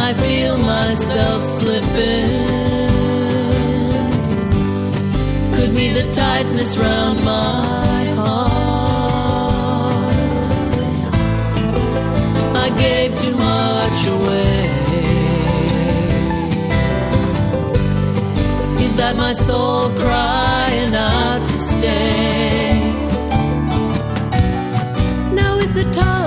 I feel myself slipping. Could be the tightness round my heart. I gave too much away. Is that my soul crying out to stay? Now is the time